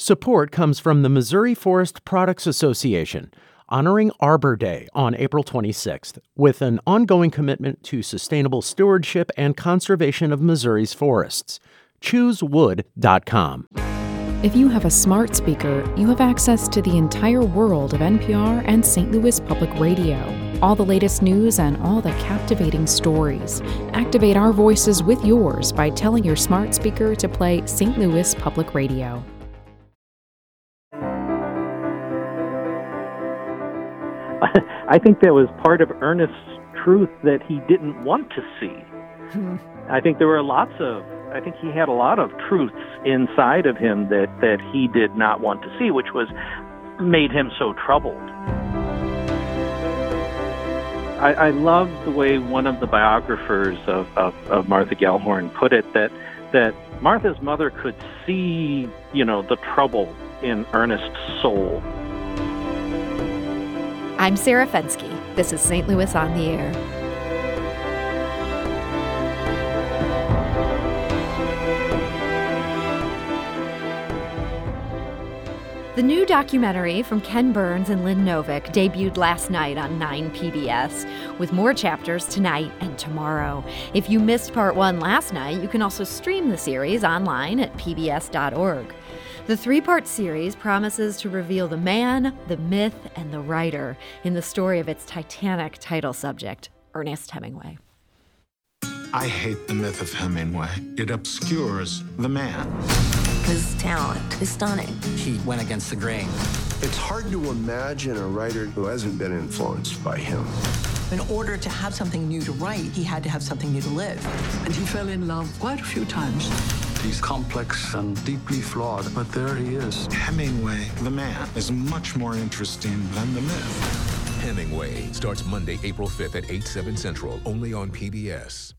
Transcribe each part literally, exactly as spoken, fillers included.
Support comes from the Missouri Forest Products Association, honoring Arbor Day on April twenty-sixth, with an ongoing commitment to sustainable stewardship and conservation of Missouri's forests. choose wood dot com. If you have a smart speaker, you have access to the entire world of N P R and Saint Louis Public Radio. All the latest news and all the captivating stories. Activate our voices with yours by telling your smart speaker to play Saint Louis Public Radio. I think that was part of Ernest's truth that he didn't want to see. Hmm. I think there were lots of, I think he had a lot of truths inside of him that, that he did not want to see, which was made him so troubled. I, I love the way one of the biographers of, of, of Martha Gellhorn put it, that that Martha's mother could see, you know, the trouble in Ernest's soul. I'm Sarah Fenske. This is Saint Louis on the Air. The new documentary from Ken Burns and Lynn Novick debuted last night on nine P B S, with more chapters tonight and tomorrow. If you missed part one last night, you can also stream the series online at P B S dot org. The three-part series promises to reveal the man, the myth, and the writer in the story of its titanic title subject, Ernest Hemingway. I hate the myth of Hemingway. It obscures the man. His talent is stunning. He went against the grain. It's hard to imagine a writer who hasn't been influenced by him. In order to have something new to write, he had to have something new to live. And he fell in love quite a few times. He's complex and deeply flawed, but there he is. Hemingway, the man, is much more interesting than the myth. Hemingway starts Monday, April fifth at eight, seven Central, only on P B S.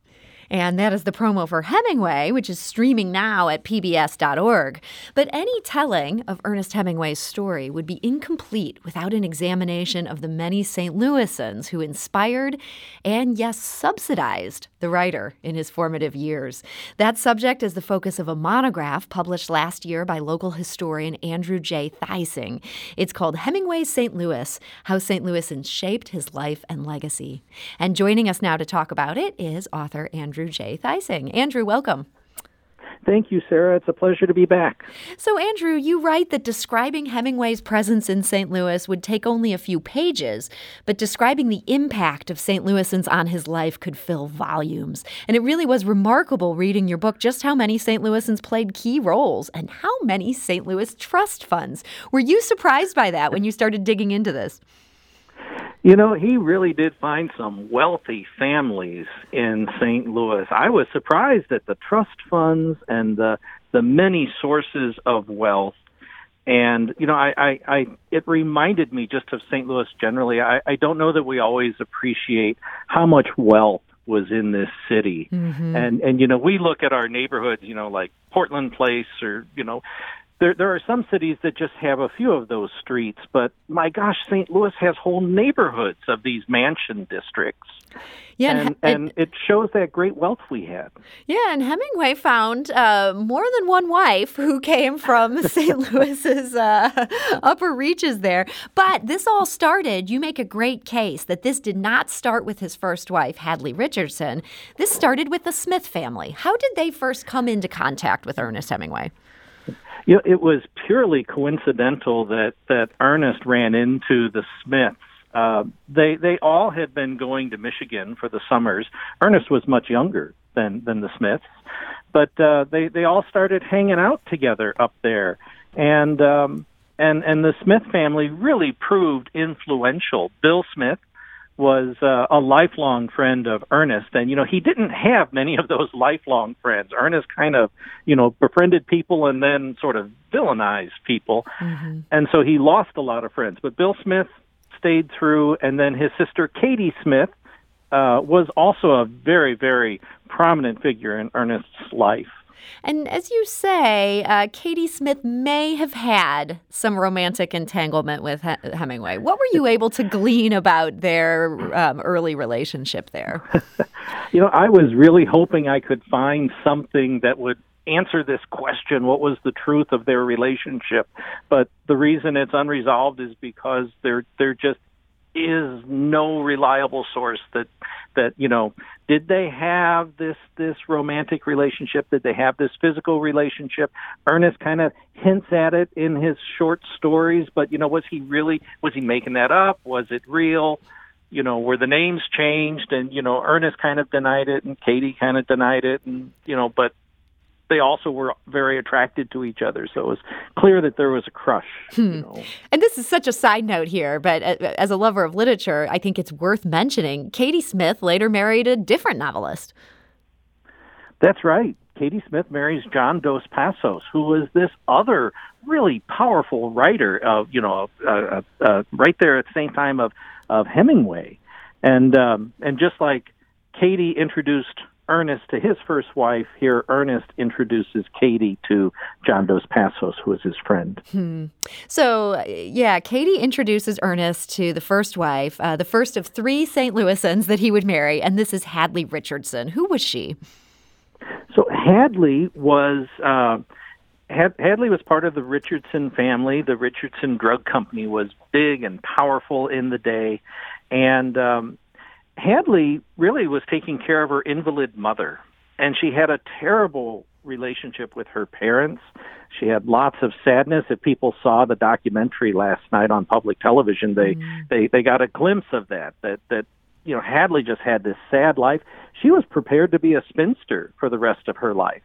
And that is the promo for Hemingway, which is streaming now at P B S dot org. But any telling of Ernest Hemingway's story would be incomplete without an examination of the many Saint Louisans who inspired and, yes, subsidized the writer in his formative years. That subject is the focus of a monograph published last year by local historian Andrew J. Theising. It's called Hemingway's Saint Louis, How Saint Louisans Shaped His Life and Legacy. And joining us now to talk about it is author Andrew J. Theising. Andrew, welcome. Thank you, Sarah. It's a pleasure to be back. So, Andrew, you write that describing Hemingway's presence in Saint Louis would take only a few pages, but describing the impact of Saint Louisans on his life could fill volumes. And it really was remarkable reading your book just how many Saint Louisans played key roles and how many Saint Louis trust funds. Were you surprised by that when you started digging into this? You know, he really did find some wealthy families in Saint Louis. I was surprised at the trust funds and the the many sources of wealth. And, you know, I, I, I it reminded me just of Saint Louis generally. I, I don't know that we always appreciate how much wealth was in this city. Mm-hmm. And, and, you know, we look at our neighborhoods, you know, like Portland Place or, you know, There there are some cities that just have a few of those streets, but my gosh, Saint Louis has whole neighborhoods of these mansion districts. Yeah, and, and, and it shows that great wealth we had. Yeah, and Hemingway found uh, more than one wife who came from Saint Louis's uh, upper reaches there. But this all started, you make a great case that this did not start with his first wife, Hadley Richardson. This started with the Smith family. How did they first come into contact with Ernest Hemingway? You know, it was purely coincidental that, that Ernest ran into the Smiths. Uh, they they all had been going to Michigan for the summers. Ernest was much younger than, than the Smiths, but uh, they they all started hanging out together up there, and um, and and the Smith family really proved influential. Bill Smith was uh, a lifelong friend of Ernest. And, you know, he didn't have many of those lifelong friends. Ernest kind of, you know, befriended people and then sort of villainized people. Mm-hmm. And so he lost a lot of friends. But Bill Smith stayed through, and then his sister Katie Smith uh, was also a very, very prominent figure in Ernest's life. And as you say, uh, Katie Smith may have had some romantic entanglement with he- Hemingway. What were you able to glean about their um, early relationship there? You know, I was really hoping I could find something that would answer this question. What was the truth of their relationship? But the reason it's unresolved is because there there just is no reliable source that that you know, did they have this this romantic relationship? Did they have this physical relationship? Ernest kind of hints at it in his short stories, but you know, was he really was he making that up? Was it real? You know, were the names changed? And you know, Ernest kind of denied it, and Katie kind of denied it, and you know, but they also were very attracted to each other. So it was clear that there was a crush. Hmm. You know. And this is such a side note here, but as a lover of literature, I think it's worth mentioning. Katie Smith later married a different novelist. That's right. Katie Smith marries John Dos Passos, who was this other really powerful writer of, you know, uh, uh, uh, right there at the same time of, of Hemingway. And, um, and just like Katie introduced Ernest to his first wife, here Ernest introduces Katie to John Dos Passos, who is his friend. Hmm. So, yeah, Katie introduces Ernest to the first wife, uh, the first of three Saint Louisans that he would marry, and this is Hadley Richardson. Who was she? So Hadley was uh, Had, Hadley was part of the Richardson family. The Richardson Drug Company was big and powerful in the day, and um, Hadley really was taking care of her invalid mother, and she had a terrible relationship with her parents. She had lots of sadness. If people saw the documentary last night on public television, they mm. they, they got a glimpse of that, that, that, you know, Hadley just had this sad life. She was prepared to be a spinster for the rest of her life.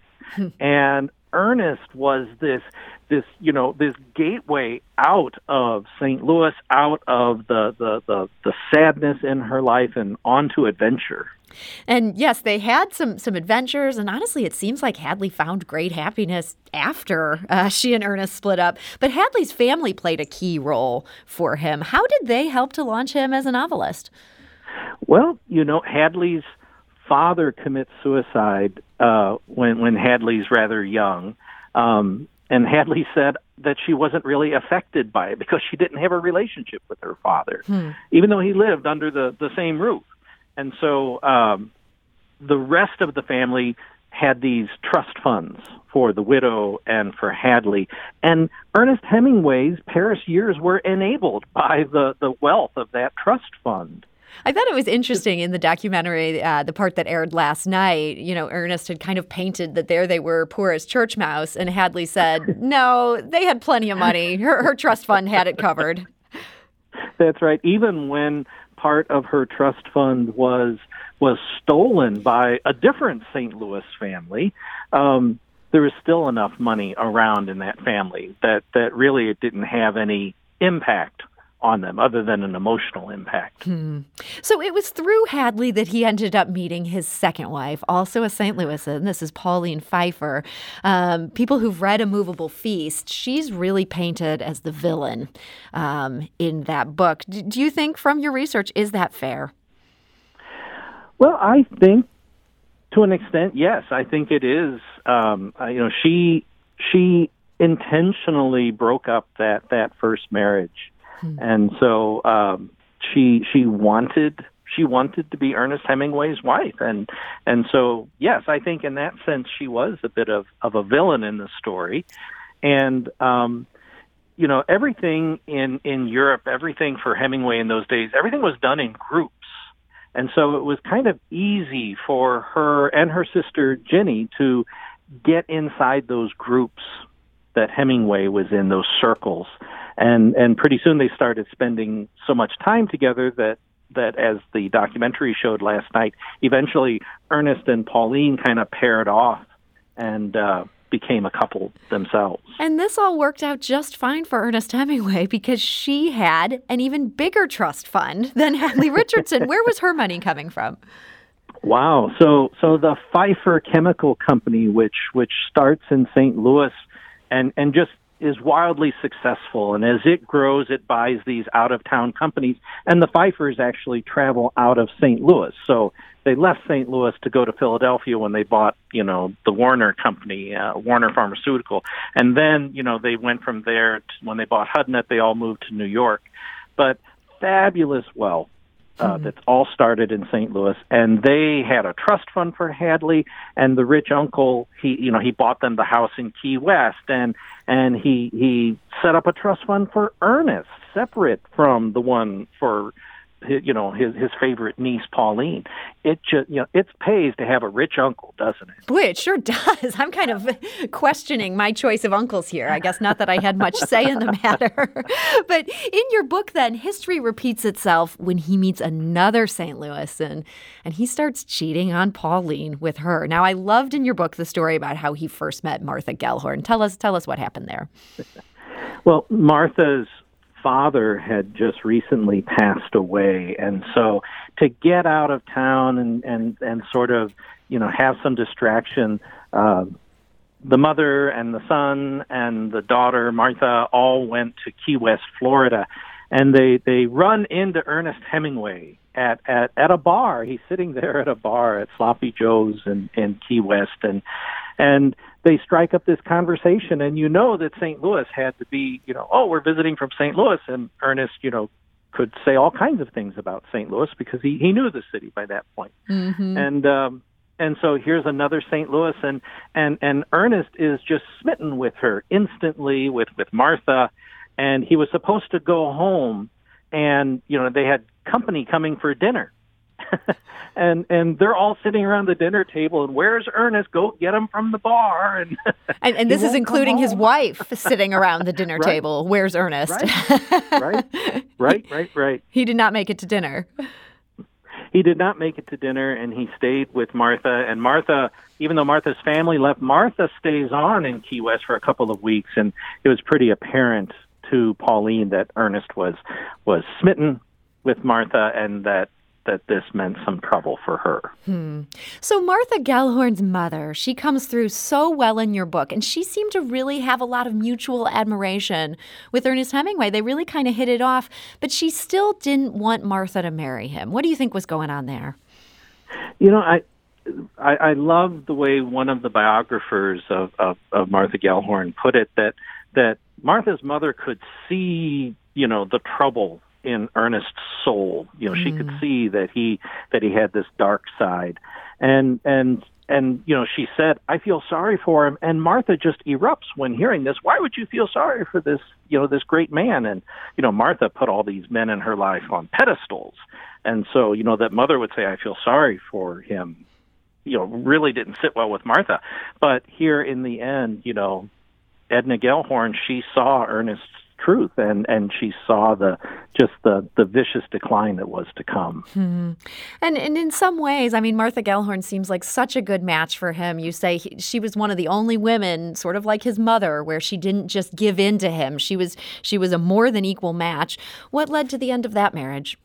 And Ernest was this, this, you know, this gateway out of Saint Louis, out of the, the, the, the sadness in her life and onto adventure. And yes, they had some some adventures, and honestly, it seems like Hadley found great happiness after uh, she and Ernest split up. But Hadley's family played a key role for him. How did they help to launch him as a novelist? Well, you know, Hadley's father commits suicide uh, when when Hadley's rather young, um, and Hadley said that she wasn't really affected by it because she didn't have a relationship with her father, hmm. even though he lived under the, the same roof. And so um, the rest of the family had these trust funds for the widow and for Hadley. And Ernest Hemingway's Paris years were enabled by the, the wealth of that trust fund. I thought it was interesting in the documentary, uh, the part that aired last night, you know, Ernest had kind of painted that there they were poor as church mouse, and Hadley said, no, they had plenty of money. Her, her trust fund had it covered. That's right. Even when part of her trust fund was was stolen by a different Saint Louis family, um, there was still enough money around in that family that, that really it didn't have any impact on them other than an emotional impact. Hmm. So it was through Hadley that he ended up meeting his second wife, also a Saint Louisan. This is Pauline Pfeiffer. Um, people who've read A Movable Feast, she's really painted as the villain um, in that book. D- do you think from your research, is that fair? Well, I think to an extent, yes. I think it is. Um, uh, you know, she she intentionally broke up that, that first marriage. And so um, she she wanted she wanted to be Ernest Hemingway's wife, and and so yes, I think in that sense she was a bit of, of a villain in the story, and um, you know everything in, in Europe, everything for Hemingway in those days, everything was done in groups, and so it was kind of easy for her and her sister Jenny to get inside those groups that Hemingway was in, those circles. And and pretty soon they started spending so much time together that, that as the documentary showed last night, eventually Ernest and Pauline kind of paired off and uh, became a couple themselves. And this all worked out just fine for Ernest Hemingway because she had an even bigger trust fund than Hadley Richardson. Where was her money coming from? Wow. So so the Pfeiffer Chemical Company, which which starts in Saint Louis and, and just is wildly successful, and as it grows, it buys these out-of-town companies, and the Pfeiffers actually travel out of Saint Louis. So they left Saint Louis to go to Philadelphia when they bought, you know, the Warner Company, uh, Warner Pharmaceutical, and then, you know, they went from there to, when they bought Hudnett, they all moved to New York. But fabulous wealth, Uh, mm-hmm. That's all started in Saint Louis, and they had a trust fund for Hadley, and the rich uncle, he, you know, he bought them the house in Key West, and and he he set up a trust fund for Ernest, separate from the one for, you know, his his favorite niece Pauline. It just, you know, it pays to have a rich uncle, doesn't it? Boy, it sure does. I'm kind of questioning my choice of uncles here. I guess not that I had much say in the matter. But in your book, then, history repeats itself when he meets another Saint Louis, and and he starts cheating on Pauline with her. Now, I loved in your book the story about how he first met Martha Gellhorn. Tell us, tell us what happened there. Well, Martha's father had just recently passed away, and so to get out of town and and and sort of, you know, have some distraction, uh, the mother and the son and the daughter Martha all went to Key West, Florida, and they they run into Ernest Hemingway at at at a bar. He's sitting there at a bar at Sloppy Joe's in in Key West, and and they strike up this conversation, and you know that Saint Louis had to be, you know, oh, we're visiting from Saint Louis, and Ernest, you know, could say all kinds of things about Saint Louis because he, he knew the city by that point. Mm-hmm. And um, and so here's another Saint Louis, and, and, and Ernest is just smitten with her instantly, with, with Martha, and he was supposed to go home, and, you know, they had company coming for dinner. and and they're all sitting around the dinner table, and where's Ernest? Go get him from the bar. And and, and this is including his wife sitting around the dinner right. table. Where's Ernest? Right. right, right, right, right. He did not make it to dinner. He did not make it to dinner, and he stayed with Martha. And Martha, even though Martha's family left, Martha stays on in Key West for a couple of weeks, and it was pretty apparent to Pauline that Ernest was was smitten with Martha, and that that this meant some trouble for her. Hmm. So Martha Gellhorn's mother, she comes through so well in your book, and she seemed to really have a lot of mutual admiration with Ernest Hemingway. They really kind of hit it off, but she still didn't want Martha to marry him. What do you think was going on there? You know, I I, I love the way one of the biographers of, of, of Martha Gellhorn put it, that that Martha's mother could see, you know, the trouble in Ernest's soul. You know, mm. she could see that he that he had this dark side, and and and you know, she said, "I feel sorry for him." And Martha just erupts when hearing this. Why would you feel sorry for this, you know, this great man? And you know, Martha put all these men in her life on pedestals, and so you know that mother would say, "I feel sorry for him." You know, really didn't sit well with Martha. But here in the end, you know, Edna Gellhorn, she saw Ernest's truth, and and she saw the just the the vicious decline that was to come. Hmm. And and in some ways, I mean, Martha Gellhorn seems like such a good match for him. You say he, she was one of the only women, sort of like his mother, where she didn't just give in to him. She was she was a more than equal match. What led to the end of that marriage?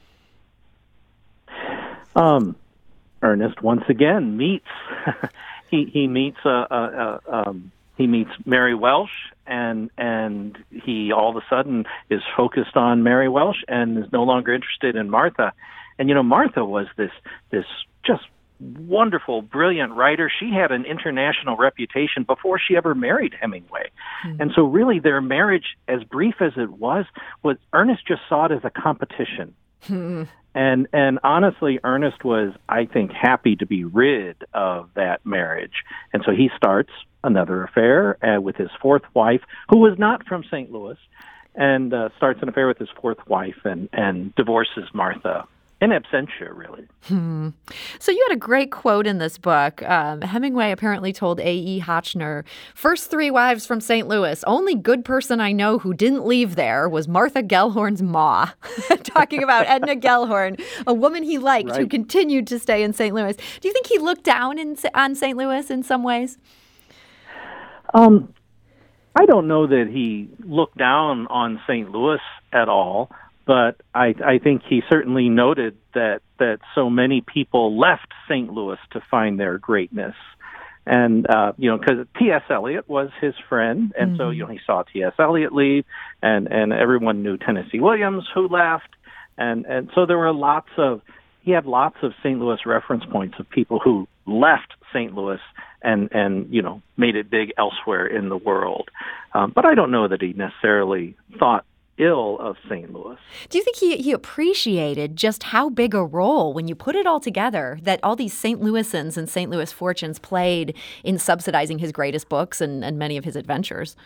Um, Ernest once again meets he he meets a. a, a um, He meets Mary Welsh, and and he all of a sudden is focused on Mary Welsh and is no longer interested in Martha. And you know, Martha was this this just wonderful, brilliant writer. She had an international reputation before she ever married Hemingway. Mm-hmm. And so really their marriage, as brief as it was, was Ernest just saw it as a competition. Mm-hmm. And and honestly, Ernest was, I think, happy to be rid of that marriage. And so he starts another affair uh, with his fourth wife, who was not from Saint Louis, and uh, starts an affair with his fourth wife and, and divorces Martha. In absentia, really. Hmm. So you had a great quote in this book. Um, Hemingway apparently told A E Hotchner, "First three wives from Saint Louis. Only good person I know who didn't leave there was Martha Gellhorn's ma." Talking about Edna Gellhorn, a woman he liked right. who continued to stay in Saint Louis. Do you think he looked down in, on Saint Louis in some ways? Um, I don't know that he looked down on Saint Louis at all. But I, I think he certainly noted that, that so many people left Saint Louis to find their greatness. And, uh, you know, because T S. Eliot was his friend, and mm-hmm. so, you know, he saw T S. Eliot leave, and, and everyone knew Tennessee Williams, who left. And, and so there were lots of, he had lots of Saint Louis reference points of people who left Saint Louis and, and you know, made it big elsewhere in the world. Um, but I don't know that he necessarily thought ill of Saint Louis. Do you think he, he appreciated just how big a role, when you put it all together, that all these Saint Louisans and Saint Louis fortunes played in subsidizing his greatest books and, and many of his adventures?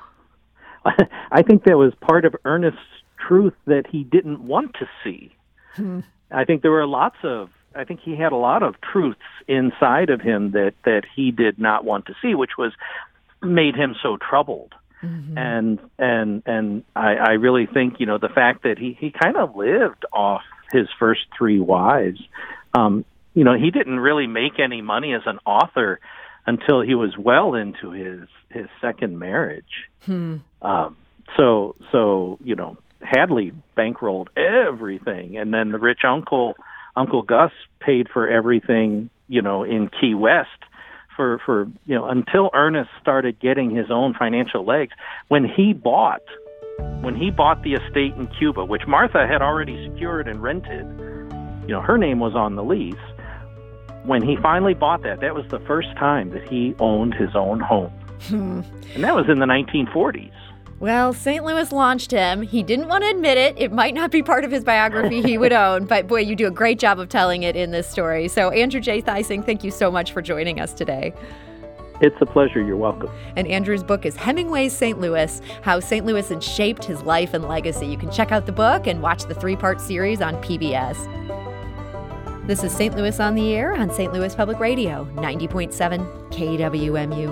I think that was part of Ernest's truth that he didn't want to see. Hmm. I think there were lots of, I think he had a lot of truths inside of him that, that he did not want to see, which was made him so troubled. Mm-hmm. And and and I, I really think, you know, the fact that he, he kind of lived off his first three wives. Um, you know, he didn't really make any money as an author until he was well into his, his second marriage. Hmm. Um, so so you know, Hadley bankrolled everything, and then the rich uncle Uncle Gus paid for everything, you know, in Key West. For, for you know, until Ernest started getting his own financial legs, when he bought, when he bought the estate in Cuba, which Martha had already secured and rented, you know, her name was on the lease. When he finally bought that, that was the first time that he owned his own home, hmm. and that was in the nineteen forties. Well, Saint Louis launched him. He didn't want to admit it. It might not be part of his biography he would own, but boy, you do a great job of telling it in this story. So Andrew J. Theising, thank you so much for joining us today. It's a pleasure. You're welcome. And Andrew's book is Hemingway's Saint Louis, How Saint Louis had Shaped His Life and Legacy. You can check out the book and watch the three-part series on P B S. This is Saint Louis on the Air on Saint Louis Public Radio, ninety point seven K W M U.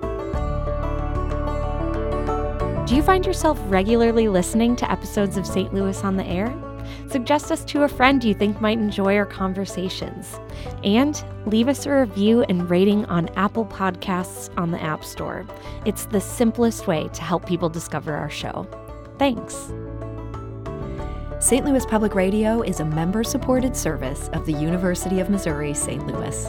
Do you find yourself regularly listening to episodes of Saint Louis on the Air? Suggest us to a friend you think might enjoy our conversations. And leave us a review and rating on Apple Podcasts on the App Store. It's the simplest way to help people discover our show. Thanks. Saint Louis Public Radio is a member-supported service of the University of Missouri Saint Louis.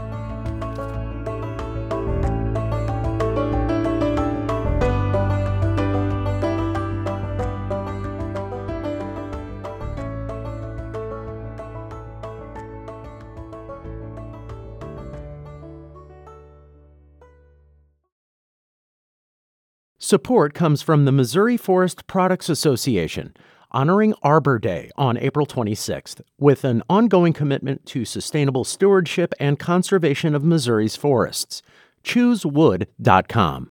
Support comes from the Missouri Forest Products Association, honoring Arbor Day on April twenty-sixth, with an ongoing commitment to sustainable stewardship and conservation of Missouri's forests. choose wood dot com.